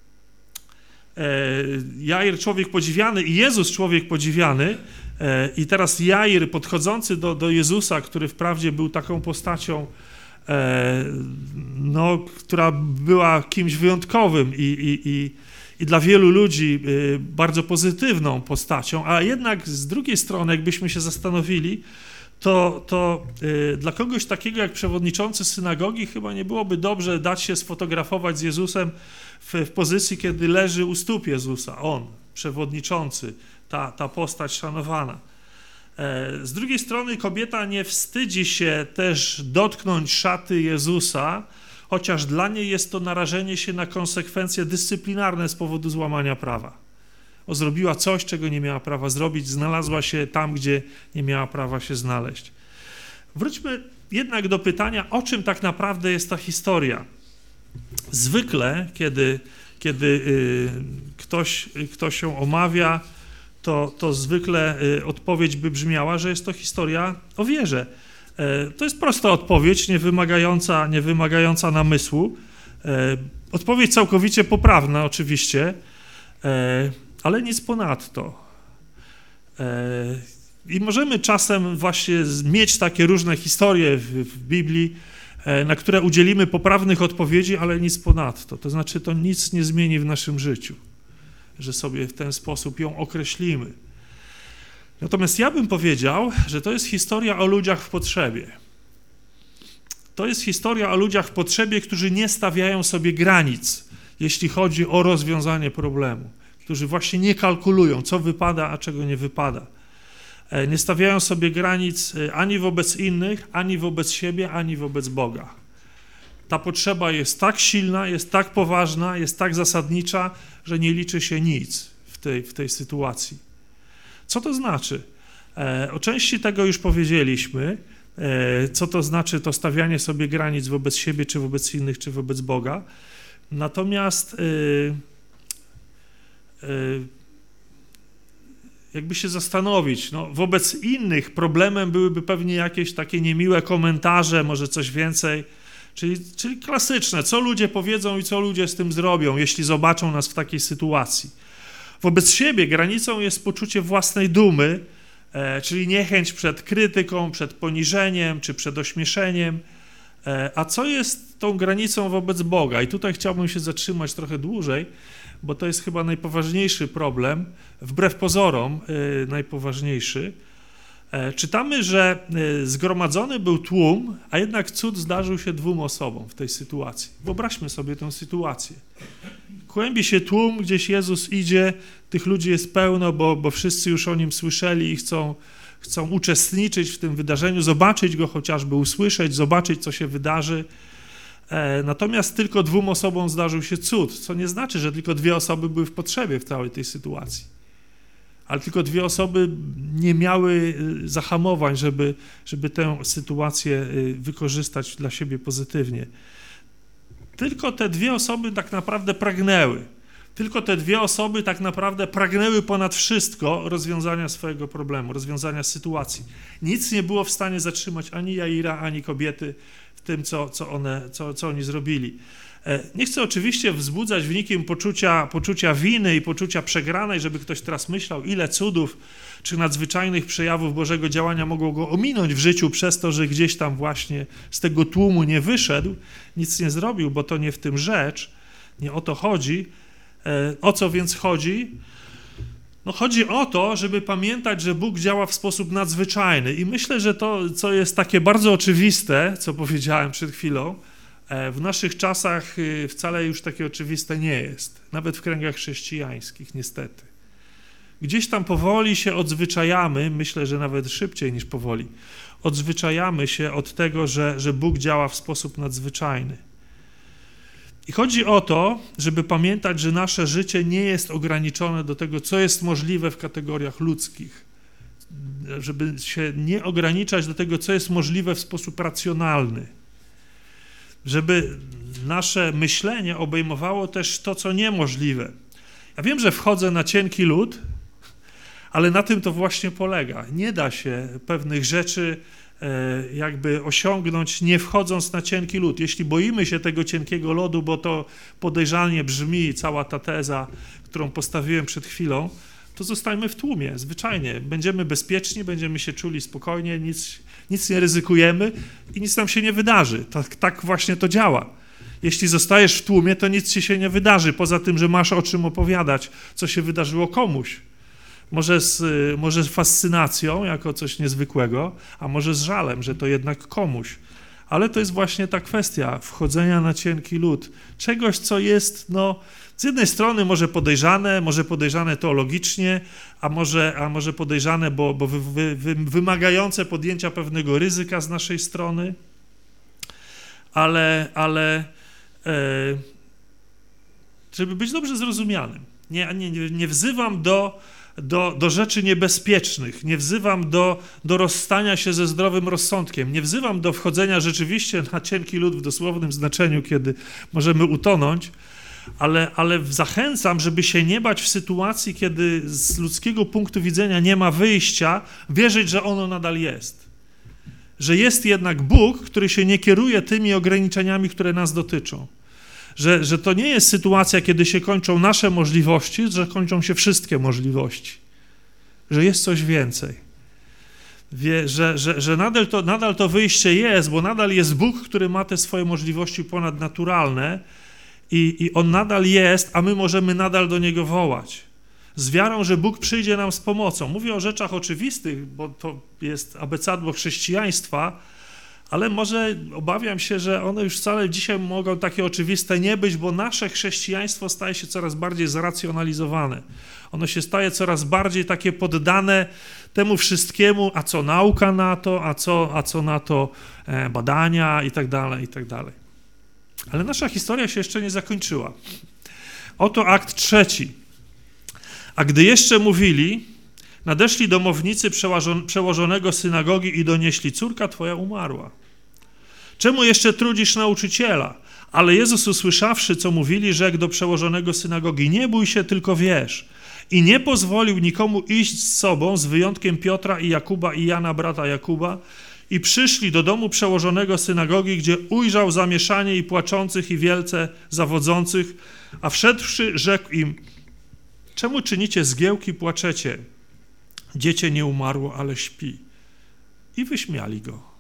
Jair, człowiek podziwiany i Jezus, człowiek podziwiany, i teraz Jair podchodzący do Jezusa, który wprawdzie był taką postacią, no, która była kimś wyjątkowym i dla wielu ludzi bardzo pozytywną postacią, a jednak z drugiej strony, jakbyśmy się zastanowili, to dla kogoś takiego jak przewodniczący synagogi chyba nie byłoby dobrze dać się sfotografować z Jezusem w pozycji, kiedy leży u stóp Jezusa. On, przewodniczący, ta postać szanowana. Z drugiej strony kobieta nie wstydzi się też dotknąć szaty Jezusa, chociaż dla niej jest to narażenie się na konsekwencje dyscyplinarne z powodu złamania prawa. Zrobiła coś, czego nie miała prawa zrobić, znalazła się tam, gdzie nie miała prawa się znaleźć. Wróćmy jednak do pytania, o czym tak naprawdę jest ta historia. Zwykle, kiedy ktoś ją omawia, to zwykle odpowiedź by brzmiała, że jest to historia o wierze. To jest prosta odpowiedź, nie wymagająca namysłu. Odpowiedź całkowicie poprawna oczywiście, ale nic ponadto. I możemy czasem właśnie mieć takie różne historie w Biblii, na które udzielimy poprawnych odpowiedzi, ale nic ponadto. To znaczy, to nic nie zmieni w naszym życiu, że sobie w ten sposób ją określimy. Natomiast ja bym powiedział, że to jest historia o ludziach w potrzebie. To jest historia o ludziach w potrzebie, którzy nie stawiają sobie granic, jeśli chodzi o rozwiązanie problemu, którzy właśnie nie kalkulują, co wypada, a czego nie wypada. Nie stawiają sobie granic ani wobec innych, ani wobec siebie, ani wobec Boga. Ta potrzeba jest tak silna, jest tak poważna, jest tak zasadnicza, że nie liczy się nic w tej sytuacji. Co to znaczy? O części tego już powiedzieliśmy, co to znaczy to stawianie sobie granic wobec siebie, czy wobec innych, czy wobec Boga. Natomiast jakby się zastanowić, no, wobec innych problemem byłyby pewnie jakieś takie niemiłe komentarze, może coś więcej, czyli klasyczne, co ludzie powiedzą i co ludzie z tym zrobią, jeśli zobaczą nas w takiej sytuacji. Wobec siebie granicą jest poczucie własnej dumy, czyli niechęć przed krytyką, przed poniżeniem czy przed ośmieszeniem. A co jest tą granicą wobec Boga? I tutaj chciałbym się zatrzymać trochę dłużej, bo to jest chyba najpoważniejszy problem, wbrew pozorom najpoważniejszy. Czytamy, że zgromadzony był tłum, a jednak cud zdarzył się 2 osobom w tej sytuacji. Wyobraźmy sobie tę sytuację. Kłębi się tłum, gdzieś Jezus idzie, tych ludzi jest pełno, bo wszyscy już o Nim słyszeli i chcą uczestniczyć w tym wydarzeniu, zobaczyć Go chociażby, usłyszeć, zobaczyć, co się wydarzy. Natomiast tylko 2 osobom zdarzył się cud, co nie znaczy, że tylko 2 osoby były w potrzebie w całej tej sytuacji. Ale tylko 2 osoby nie miały zahamowań, żeby tę sytuację wykorzystać dla siebie pozytywnie. Tylko te 2 osoby tak naprawdę pragnęły. Tylko te 2 osoby tak naprawdę pragnęły ponad wszystko rozwiązania swojego problemu, rozwiązania sytuacji. Nic nie było w stanie zatrzymać ani Jaira, ani kobiety w tym, co oni zrobili. Nie chcę oczywiście wzbudzać w nikim poczucia winy i poczucia przegranej, żeby ktoś teraz myślał, ile cudów czy nadzwyczajnych przejawów Bożego działania mogło go ominąć w życiu przez to, że gdzieś tam właśnie z tego tłumu nie wyszedł, nic nie zrobił, bo to nie w tym rzecz, nie o to chodzi. O co więc chodzi? No chodzi o to, żeby pamiętać, że Bóg działa w sposób nadzwyczajny i myślę, że to, co jest takie bardzo oczywiste, co powiedziałem przed chwilą, w naszych czasach wcale już takie oczywiste nie jest, nawet w kręgach chrześcijańskich, niestety. Gdzieś tam powoli się odzwyczajamy, myślę, że nawet szybciej niż powoli, odzwyczajamy się od tego, że Bóg działa w sposób nadzwyczajny. I chodzi o to, żeby pamiętać, że nasze życie nie jest ograniczone do tego, co jest możliwe w kategoriach ludzkich. Żeby się nie ograniczać do tego, co jest możliwe w sposób racjonalny. żeby nasze myślenie obejmowało też to, co niemożliwe. Ja wiem, że wchodzę na cienki lód, ale na tym to właśnie polega. Nie da się pewnych rzeczy jakby osiągnąć, nie wchodząc na cienki lód. Jeśli boimy się tego cienkiego lodu, bo to podejrzanie brzmi, cała ta teza, którą postawiłem przed chwilą, to zostańmy w tłumie, zwyczajnie. Będziemy bezpieczni, będziemy się czuli spokojnie, nic nie ryzykujemy i nic nam się nie wydarzy. Tak właśnie to działa. Jeśli zostajesz w tłumie, to nic ci się nie wydarzy, poza tym, że masz o czym opowiadać, co się wydarzyło komuś. Może z fascynacją, jako coś niezwykłego, a może z żalem, że to jednak komuś. Ale to jest właśnie ta kwestia wchodzenia na cienki lód. Czegoś, co jest, z jednej strony może podejrzane teologicznie, a może podejrzane, bo wymagające podjęcia pewnego ryzyka z naszej strony, ale żeby być dobrze zrozumianym, nie wzywam do rzeczy niebezpiecznych, nie wzywam do rozstania się ze zdrowym rozsądkiem, nie wzywam do wchodzenia rzeczywiście na cienki lód w dosłownym znaczeniu, kiedy możemy utonąć, ale zachęcam, żeby się nie bać w sytuacji, kiedy z ludzkiego punktu widzenia nie ma wyjścia, wierzyć, że ono nadal jest. Że jest jednak Bóg, który się nie kieruje tymi ograniczeniami, które nas dotyczą. Że to nie jest sytuacja, kiedy się kończą nasze możliwości, że kończą się wszystkie możliwości. Że jest coś więcej. Że nadal to wyjście jest, bo nadal jest Bóg, który ma te swoje możliwości ponadnaturalne i On nadal jest, a my możemy nadal do Niego wołać. Z wiarą, że Bóg przyjdzie nam z pomocą. Mówię o rzeczach oczywistych, bo to jest abecadło chrześcijaństwa, ale może obawiam się, że one już wcale dzisiaj mogą takie oczywiste nie być, bo nasze chrześcijaństwo staje się coraz bardziej zracjonalizowane. Ono się staje coraz bardziej takie poddane temu wszystkiemu, a co nauka na to, a co na to badania i tak dalej, i tak dalej. Ale nasza historia się jeszcze nie zakończyła. Oto akt 3. A gdy jeszcze mówili, nadeszli domownicy przełożonego synagogi i donieśli: córka twoja umarła. Czemu jeszcze trudzisz nauczyciela? Ale Jezus, usłyszawszy, co mówili, rzekł do przełożonego synagogi: nie bój się, tylko wierz. I nie pozwolił nikomu iść z sobą, z wyjątkiem Piotra i Jakuba i Jana, brata Jakuba. I przyszli do domu przełożonego synagogi, gdzie ujrzał zamieszanie i płaczących i wielce zawodzących, a wszedłszy, rzekł im: czemu czynicie zgiełki, płaczecie? Dziecię nie umarło, ale śpi. I wyśmiali go.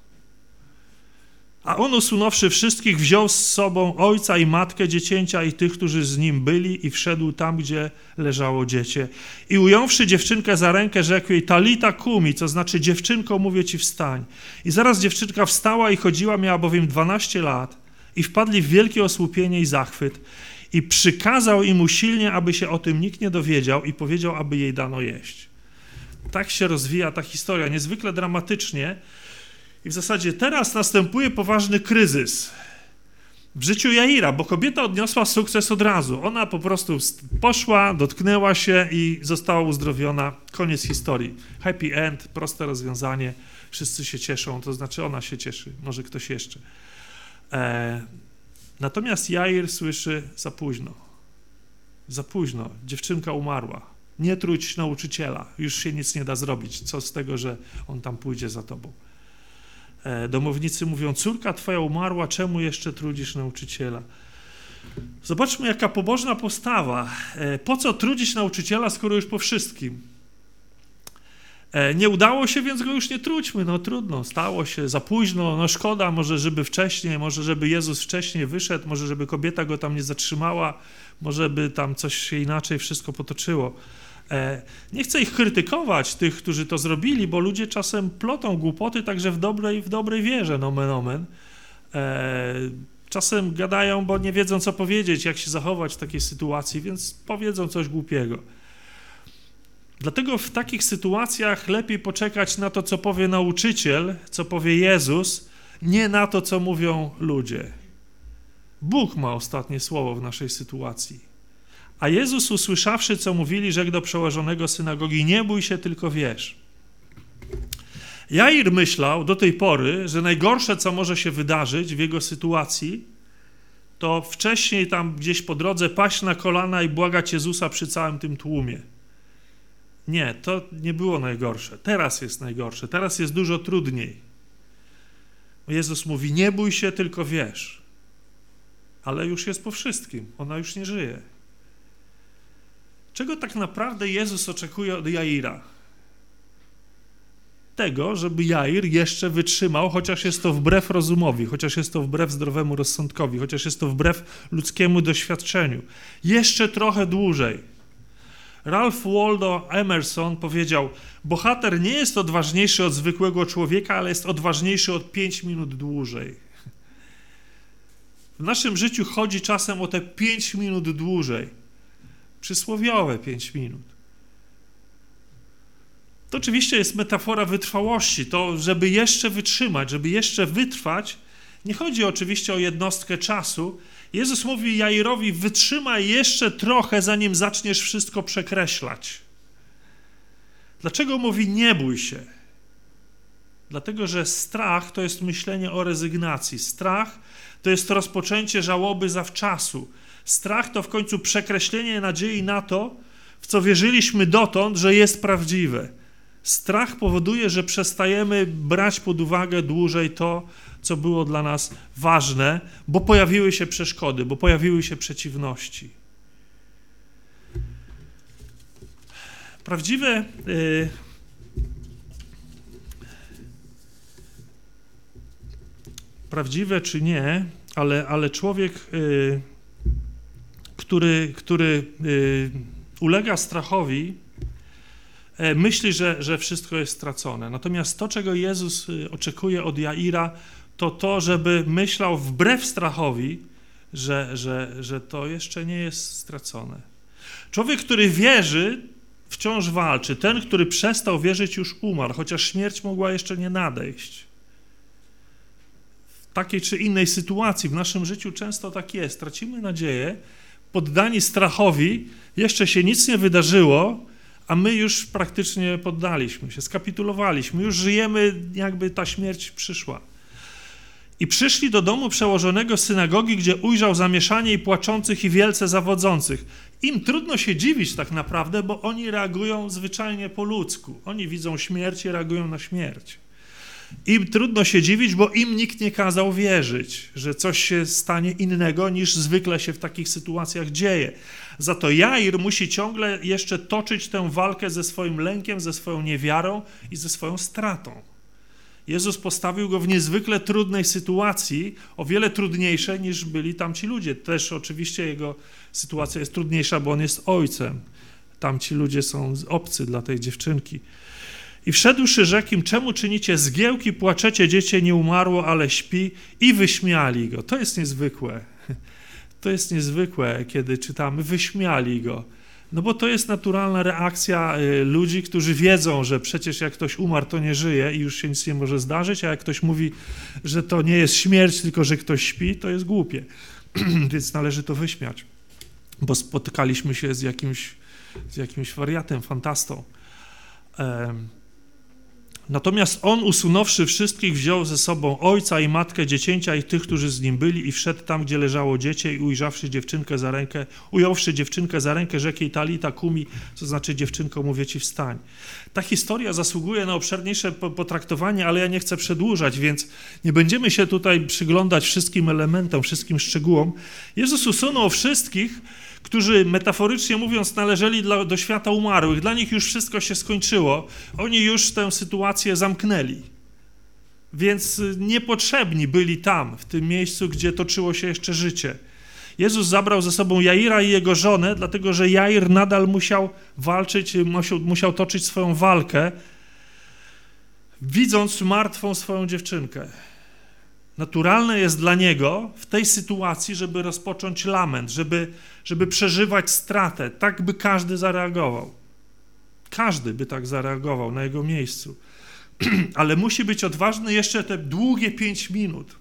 A on, usunąwszy wszystkich, wziął z sobą ojca i matkę dziecięcia i tych, którzy z nim byli, i wszedł tam, gdzie leżało dziecię. I ująwszy dziewczynkę za rękę, rzekł jej: talita kumi, co znaczy: dziewczynko, mówię ci, wstań. I zaraz dziewczynka wstała i chodziła, miała bowiem 12 lat, i wpadli w wielkie osłupienie i zachwyt. I przykazał im usilnie, aby się o tym nikt nie dowiedział, i powiedział, aby jej dano jeść. Tak się rozwija ta historia, niezwykle dramatycznie. I w zasadzie teraz następuje poważny kryzys w życiu Jaira, bo kobieta odniosła sukces od razu. Ona po prostu poszła, dotknęła się i została uzdrowiona. Koniec historii. Happy end, proste rozwiązanie. Wszyscy się cieszą, to znaczy ona się cieszy, może ktoś jeszcze. Natomiast Jair słyszy: za późno. Za późno, dziewczynka umarła. Nie trudź nauczyciela, już się nic nie da zrobić. Co z tego, że on tam pójdzie za tobą? Domownicy mówią: córka twoja umarła, czemu jeszcze trudzisz nauczyciela? Zobaczmy, jaka pobożna postawa. Po co trudzić nauczyciela, skoro już po wszystkim? Nie udało się, więc go już nie trudźmy. No trudno, stało się, za późno, no szkoda, może żeby wcześniej, może żeby Jezus wcześniej wyszedł, może żeby kobieta go tam nie zatrzymała, może by tam coś się inaczej wszystko potoczyło. Nie chcę ich krytykować, tych, którzy to zrobili, bo ludzie czasem plotą głupoty także w dobrej wierze, nomen omen. Czasem gadają, bo nie wiedzą, co powiedzieć, jak się zachować w takiej sytuacji, więc powiedzą coś głupiego. Dlatego w takich sytuacjach lepiej poczekać na to, co powie nauczyciel, co powie Jezus, nie na to, co mówią ludzie. Bóg ma ostatnie słowo w naszej sytuacji. A Jezus, usłyszawszy, co mówili, rzekł do przełożonego synagogi: nie bój się, tylko wierz. Jair myślał do tej pory, że najgorsze, co może się wydarzyć w jego sytuacji, to wcześniej tam gdzieś po drodze paść na kolana i błagać Jezusa przy całym tym tłumie. Nie, to nie było najgorsze. Teraz jest najgorsze. Teraz jest dużo trudniej. Jezus mówi, nie bój się, tylko wierz. Ale już jest po wszystkim. Ona już nie żyje. Czego tak naprawdę Jezus oczekuje od Jaira? Tego, żeby Jair jeszcze wytrzymał, chociaż jest to wbrew rozumowi, chociaż jest to wbrew zdrowemu rozsądkowi, chociaż jest to wbrew ludzkiemu doświadczeniu. Jeszcze trochę dłużej. Ralph Waldo Emerson powiedział, bohater nie jest odważniejszy od zwykłego człowieka, ale jest odważniejszy od 5 minut dłużej. W naszym życiu chodzi czasem o te 5 minut dłużej. Przysłowiowe 5 minut. To oczywiście jest metafora wytrwałości. To, żeby jeszcze wytrzymać, żeby jeszcze wytrwać, nie chodzi oczywiście o jednostkę czasu. Jezus mówi Jairowi, wytrzymaj jeszcze trochę, zanim zaczniesz wszystko przekreślać. Dlaczego mówi nie bój się? Dlatego, że strach to jest myślenie o rezygnacji. Strach to jest rozpoczęcie żałoby zawczasu. Strach to w końcu przekreślenie nadziei na to, w co wierzyliśmy dotąd, że jest prawdziwe. Strach powoduje, że przestajemy brać pod uwagę dłużej to, co było dla nas ważne, bo pojawiły się przeszkody, bo pojawiły się przeciwności. Prawdziwe czy nie, ale człowiek, który ulega strachowi, myśli, że wszystko jest stracone. Natomiast to, czego Jezus oczekuje od Jaira, to to, żeby myślał wbrew strachowi, że to jeszcze nie jest stracone. Człowiek, który wierzy, wciąż walczy. Ten, który przestał wierzyć, już umarł, chociaż śmierć mogła jeszcze nie nadejść. W takiej czy innej sytuacji w naszym życiu często tak jest. Tracimy nadzieję, poddani strachowi, jeszcze się nic nie wydarzyło, a my już praktycznie poddaliśmy się, skapitulowaliśmy, już żyjemy, jakby ta śmierć przyszła. I przyszli do domu przełożonego synagogi, gdzie ujrzał zamieszanie i płaczących i wielce zawodzących. Im trudno się dziwić tak naprawdę, bo oni reagują zwyczajnie po ludzku. Oni widzą śmierć i reagują na śmierć. Im trudno się dziwić, bo im nikt nie kazał wierzyć, że coś się stanie innego, niż zwykle się w takich sytuacjach dzieje. Za to Jair musi ciągle jeszcze toczyć tę walkę ze swoim lękiem, ze swoją niewiarą i ze swoją stratą. Jezus postawił go w niezwykle trudnej sytuacji, o wiele trudniejszej niż byli tamci ludzie. Też oczywiście jego sytuacja jest trudniejsza, bo on jest ojcem. Tamci ludzie są obcy dla tej dziewczynki. I wszedłszy rzekł im, czemu czynicie zgiełki, płaczecie, dziecię nie umarło, ale śpi, i wyśmiali go. To jest niezwykłe. To jest niezwykłe, kiedy czytamy, wyśmiali go. No bo to jest naturalna reakcja ludzi, którzy wiedzą, że przecież jak ktoś umarł, to nie żyje i już się nic nie może zdarzyć, a jak ktoś mówi, że to nie jest śmierć, tylko że ktoś śpi, to jest głupie. Więc należy to wyśmiać, bo spotykaliśmy się z jakimś wariatem, fantastą. Natomiast on, usunąwszy wszystkich, wziął ze sobą ojca i matkę dziecięcia i tych, którzy z nim byli, i wszedł tam, gdzie leżało dziecię, i ująwszy dziewczynkę za rękę, rzekł jej Talita kumi, co znaczy dziewczynko, mówię ci, wstań. Ta historia zasługuje na obszerniejsze potraktowanie, ale ja nie chcę przedłużać, więc nie będziemy się tutaj przyglądać wszystkim elementom, wszystkim szczegółom. Jezus usunął wszystkich, którzy metaforycznie mówiąc należeli do świata umarłych. Dla nich już wszystko się skończyło. Oni już tę sytuację zamknęli. Więc niepotrzebni byli tam, w tym miejscu, gdzie toczyło się jeszcze życie. Jezus zabrał ze sobą Jaira i jego żonę, dlatego że Jair nadal musiał walczyć, musiał toczyć swoją walkę, widząc martwą swoją dziewczynkę. Naturalne jest dla niego w tej sytuacji, żeby rozpocząć lament, żeby przeżywać stratę. Tak by każdy zareagował. Każdy by tak zareagował na jego miejscu. Ale musi być odważny jeszcze te długie 5 minut.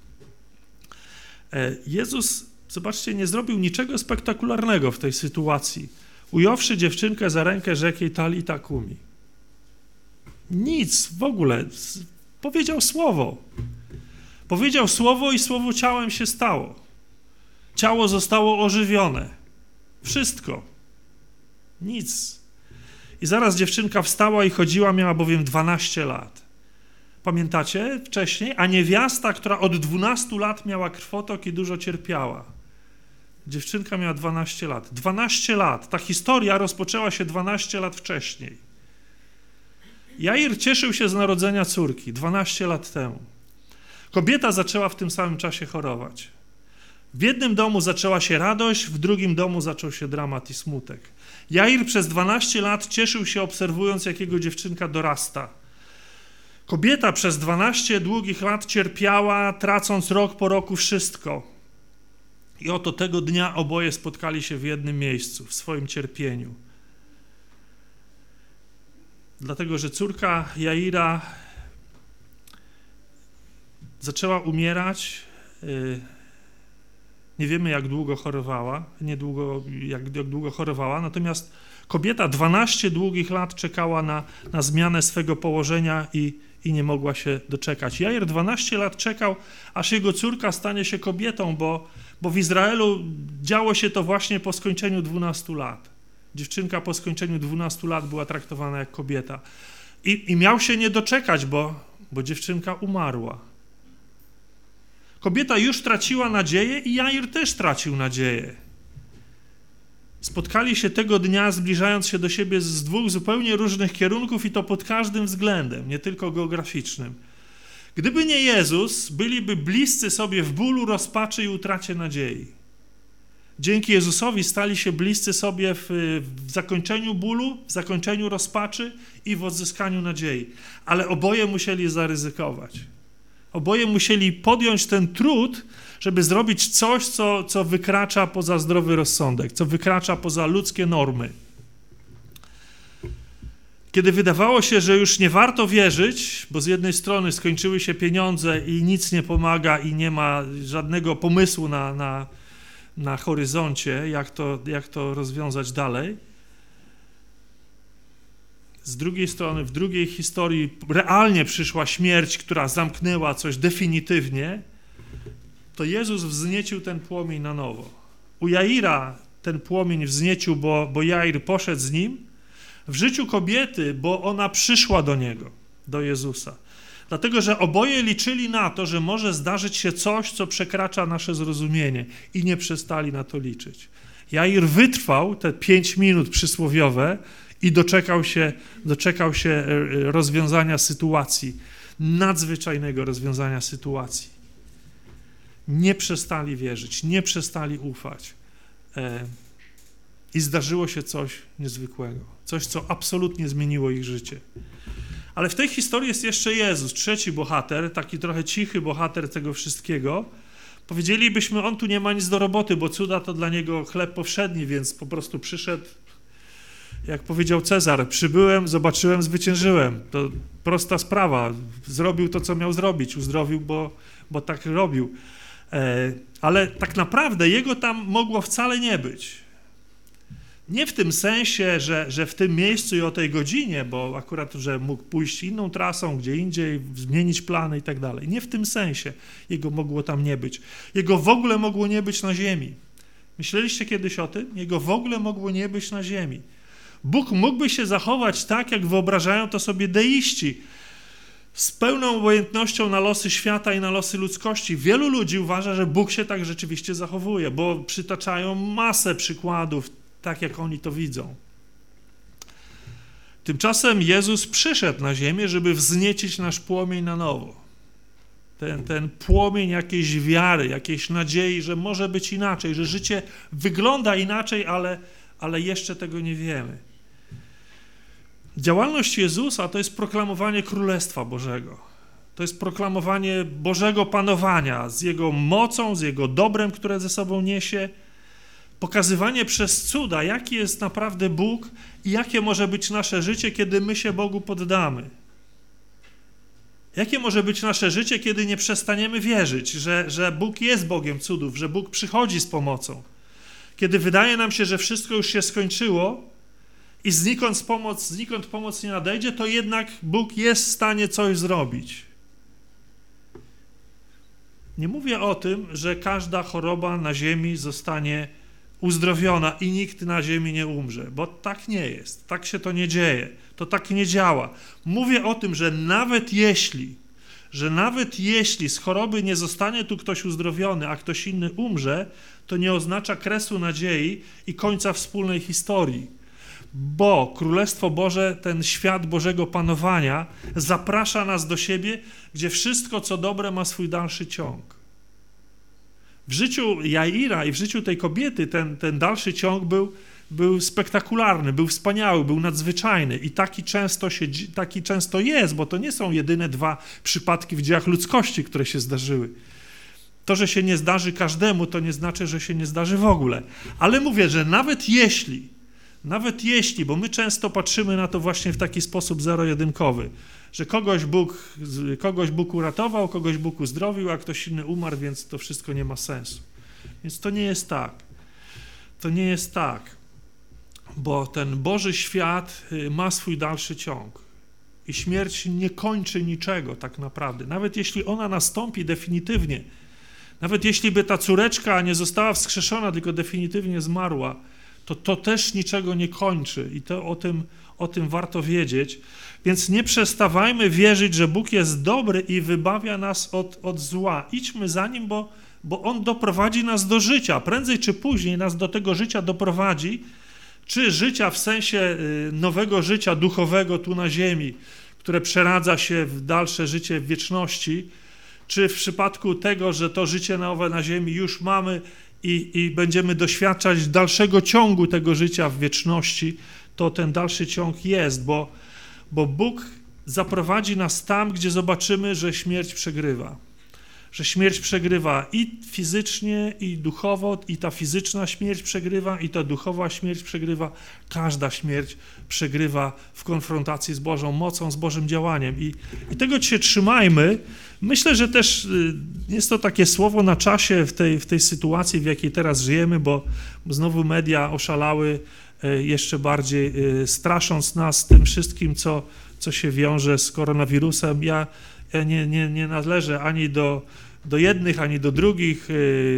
Jezus, zobaczcie, nie zrobił niczego spektakularnego w tej sytuacji. Ująwszy dziewczynkę za rękę, rzekł jej Talita kumi. Nic w ogóle. Powiedział słowo. Powiedział słowo i słowo ciałem się stało. Ciało zostało ożywione. Wszystko. Nic. I zaraz dziewczynka wstała i chodziła, miała bowiem 12 lat. Pamiętacie wcześniej? A niewiasta, która od 12 lat miała krwotok i dużo cierpiała. Dziewczynka miała 12 lat. 12 lat. Ta historia rozpoczęła się 12 lat wcześniej. Jair cieszył się z narodzenia córki 12 lat temu. Kobieta zaczęła w tym samym czasie chorować. W jednym domu zaczęła się radość, w drugim domu zaczął się dramat i smutek. Jair przez 12 lat cieszył się, obserwując, jak jego dziewczynka dorasta. Kobieta przez 12 długich lat cierpiała, tracąc rok po roku wszystko. I oto tego dnia oboje spotkali się w jednym miejscu, w swoim cierpieniu. Dlatego, że córka Jaira zaczęła umierać. Nie wiemy, jak długo chorowała, jak długo chorowała, natomiast kobieta 12 długich lat czekała na zmianę swego położenia i nie mogła się doczekać. Jair 12 lat czekał, aż jego córka stanie się kobietą, bo w Izraelu działo się to właśnie po skończeniu 12 lat. Dziewczynka po skończeniu 12 lat była traktowana jak kobieta. I miał się nie doczekać, bo dziewczynka umarła. Kobieta już traciła nadzieję i Jair też tracił nadzieję. Spotkali się tego dnia, zbliżając się do siebie z dwóch zupełnie różnych kierunków i to pod każdym względem, nie tylko geograficznym. Gdyby nie Jezus, byliby bliscy sobie w bólu, rozpaczy i utracie nadziei. Dzięki Jezusowi stali się bliscy sobie w zakończeniu bólu, w zakończeniu rozpaczy i w odzyskaniu nadziei. Ale oboje musieli zaryzykować. Oboje musieli podjąć ten trud, żeby zrobić coś, co wykracza poza zdrowy rozsądek, co wykracza poza ludzkie normy. Kiedy wydawało się, że już nie warto wierzyć, bo z jednej strony skończyły się pieniądze i nic nie pomaga i nie ma żadnego pomysłu na horyzoncie, jak to rozwiązać dalej. Z drugiej strony, w drugiej historii realnie przyszła śmierć, która zamknęła coś definitywnie, to Jezus wzniecił ten płomień na nowo. U Jaira ten płomień wzniecił, bo Jair poszedł z nim. W życiu kobiety, bo ona przyszła do niego, do Jezusa. Dlatego, że oboje liczyli na to, że może zdarzyć się coś, co przekracza nasze zrozumienie i nie przestali na to liczyć. Jair wytrwał te 5 minut przysłowiowe i doczekał się rozwiązania sytuacji, nadzwyczajnego rozwiązania sytuacji. Nie przestali wierzyć, nie przestali ufać. I zdarzyło się coś niezwykłego, coś, co absolutnie zmieniło ich życie. Ale w tej historii jest jeszcze Jezus, trzeci bohater, taki trochę cichy bohater tego wszystkiego. Powiedzielibyśmy, on tu nie ma nic do roboty, bo cuda to dla niego chleb powszedni, więc po prostu przyszedł, jak powiedział Cezar, przybyłem, zobaczyłem, zwyciężyłem. To prosta sprawa. Zrobił to, co miał zrobić, uzdrowił, bo tak robił. Ale tak naprawdę jego tam mogło wcale nie być. Nie w tym sensie, że w tym miejscu i o tej godzinie, bo akurat, że mógł pójść inną trasą, gdzie indziej, zmienić plany i tak dalej. Nie w tym sensie jego mogło tam nie być. Jego w ogóle mogło nie być na ziemi. Myśleliście kiedyś o tym? Jego w ogóle mogło nie być na ziemi. Bóg mógłby się zachować tak, jak wyobrażają to sobie deiści, z pełną obojętnością na losy świata i na losy ludzkości. Wielu ludzi uważa, że Bóg się tak rzeczywiście zachowuje, bo przytaczają masę przykładów, tak jak oni to widzą. Tymczasem Jezus przyszedł na ziemię, żeby wzniecić nasz płomień na nowo. Ten płomień jakiejś wiary, jakiejś nadziei, że może być inaczej, że życie wygląda inaczej, ale jeszcze tego nie wiemy. Działalność Jezusa to jest proklamowanie Królestwa Bożego. To jest proklamowanie Bożego panowania z Jego mocą, z Jego dobrem, które ze sobą niesie. Pokazywanie przez cuda, jaki jest naprawdę Bóg i jakie może być nasze życie, kiedy my się Bogu poddamy. Jakie może być nasze życie, kiedy nie przestaniemy wierzyć, że Bóg jest Bogiem cudów, że Bóg przychodzi z pomocą. Kiedy wydaje nam się, że wszystko już się skończyło i znikąd pomoc nie nadejdzie, to jednak Bóg jest w stanie coś zrobić. Nie mówię o tym, że każda choroba na ziemi zostanie uzdrowiona i nikt na ziemi nie umrze, bo tak nie jest, tak się to nie dzieje, to tak nie działa. Mówię o tym, że nawet jeśli z choroby nie zostanie tu ktoś uzdrowiony, a ktoś inny umrze, to nie oznacza kresu nadziei i końca wspólnej historii, bo Królestwo Boże, ten świat Bożego panowania zaprasza nas do siebie, gdzie wszystko, co dobre, ma swój dalszy ciąg. W życiu Jaira i w życiu tej kobiety ten dalszy ciąg był spektakularny, był wspaniały, był nadzwyczajny i taki często jest, bo to nie są jedyne 2 przypadki w dziejach ludzkości, które się zdarzyły. To, że się nie zdarzy każdemu, to nie znaczy, że się nie zdarzy w ogóle. Ale mówię, że nawet jeśli, bo my często patrzymy na to właśnie w taki sposób zero-jedynkowy, że kogoś Bóg uratował, kogoś Bóg uzdrowił, a ktoś inny umarł, więc to wszystko nie ma sensu. Więc to nie jest tak. To nie jest tak, bo ten Boży świat ma swój dalszy ciąg i śmierć nie kończy niczego tak naprawdę. Nawet jeśli ona nastąpi definitywnie, nawet jeśli by ta córeczka nie została wskrzeszona, tylko definitywnie zmarła, to też niczego nie kończy i to o tym warto wiedzieć. Więc nie przestawajmy wierzyć, że Bóg jest dobry i wybawia nas od zła. Idźmy za Nim, bo On doprowadzi nas do życia. Prędzej czy później nas do tego życia doprowadzi, czy życia w sensie nowego życia duchowego tu na ziemi, które przeradza się w dalsze życie w wieczności, czy w przypadku tego, że to życie nowe na ziemi już mamy i będziemy doświadczać dalszego ciągu tego życia w wieczności, to ten dalszy ciąg jest, bo Bóg zaprowadzi nas tam, gdzie zobaczymy, że śmierć przegrywa. Że śmierć przegrywa i fizycznie, i duchowo, i ta fizyczna śmierć przegrywa, i ta duchowa śmierć przegrywa. Każda śmierć przegrywa w konfrontacji z Bożą mocą, z Bożym działaniem. I tego się trzymajmy. Myślę, że też jest to takie słowo na czasie w tej sytuacji, w jakiej teraz żyjemy, bo znowu media oszalały jeszcze bardziej, strasząc nas tym wszystkim, co się wiąże z koronawirusem. Ja nie należę ani do jednych, ani do drugich,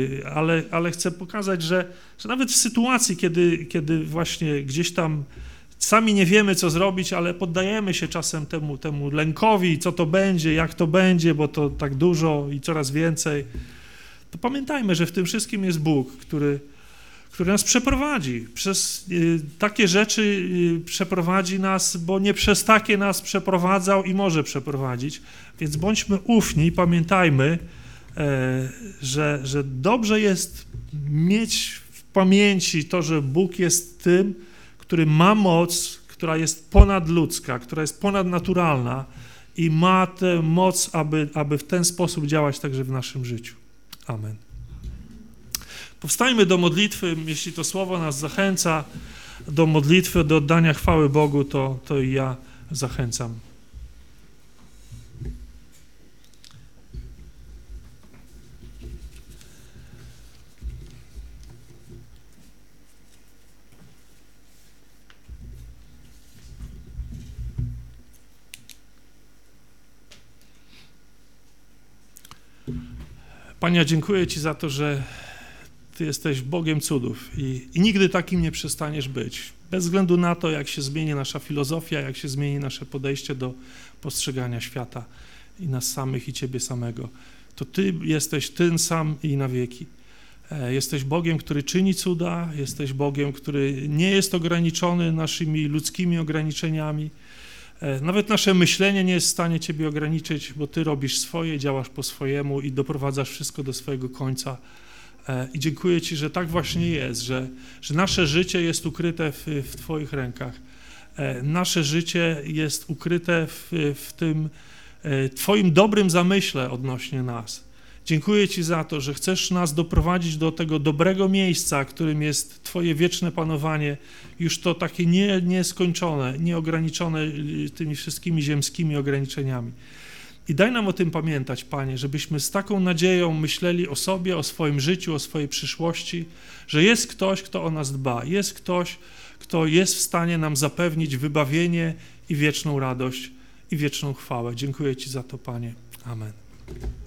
ale chcę pokazać, że nawet w sytuacji, kiedy właśnie gdzieś tam sami nie wiemy, co zrobić, ale poddajemy się czasem temu lękowi, co to będzie, jak to będzie, bo to tak dużo i coraz więcej, to pamiętajmy, że w tym wszystkim jest Bóg, który nas przeprowadzi. Przez takie rzeczy przeprowadzi nas, bo nie przez takie nas przeprowadzał i może przeprowadzić. Więc bądźmy ufni i pamiętajmy, że dobrze jest mieć w pamięci to, że Bóg jest tym, który ma moc, która jest ponadludzka, która jest ponadnaturalna i ma tę moc, aby w ten sposób działać także w naszym życiu. Amen. Powstajmy do modlitwy, jeśli to słowo nas zachęca do modlitwy, do oddania chwały Bogu, to i ja zachęcam. Panie, dziękuję Ci za to, że Ty jesteś Bogiem cudów i nigdy takim nie przestaniesz być. Bez względu na to, jak się zmieni nasza filozofia, jak się zmieni nasze podejście do postrzegania świata i nas samych i Ciebie samego, to Ty jesteś ten sam i na wieki. Jesteś Bogiem, który czyni cuda, jesteś Bogiem, który nie jest ograniczony naszymi ludzkimi ograniczeniami. Nawet nasze myślenie nie jest w stanie Ciebie ograniczyć, bo Ty robisz swoje, działasz po swojemu i doprowadzasz wszystko do swojego końca. I dziękuję Ci, że tak właśnie jest, że nasze życie jest ukryte w Twoich rękach. Nasze życie jest ukryte w tym Twoim dobrym zamyśle odnośnie nas. Dziękuję Ci za to, że chcesz nas doprowadzić do tego dobrego miejsca, którym jest Twoje wieczne panowanie, już to takie nieskończone, nieograniczone tymi wszystkimi ziemskimi ograniczeniami. I daj nam o tym pamiętać, Panie, żebyśmy z taką nadzieją myśleli o sobie, o swoim życiu, o swojej przyszłości, że jest ktoś, kto o nas dba, jest ktoś, kto jest w stanie nam zapewnić wybawienie i wieczną radość i wieczną chwałę. Dziękuję Ci za to, Panie. Amen.